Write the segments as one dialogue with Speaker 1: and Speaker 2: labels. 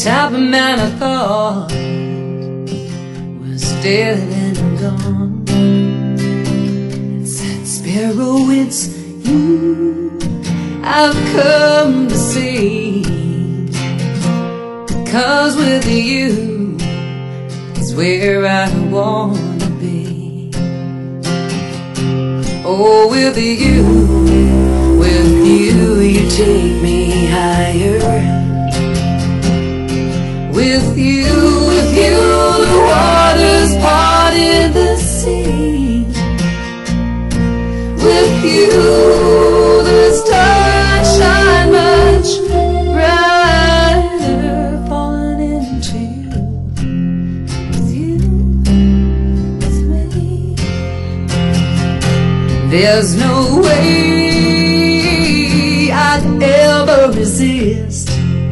Speaker 1: type of man I thought was dead and gone. And said, Sparrow, it's you I've come to see, because with you is where I wanna be. Oh, with you you take me higher. With you, the waters parted the sea. With you, the stars shine much brighter, falling into you, with me. There's no way I'd ever resist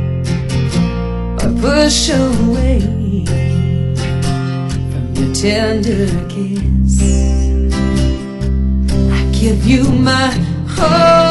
Speaker 1: or push away from your tender kiss. I give you my heart.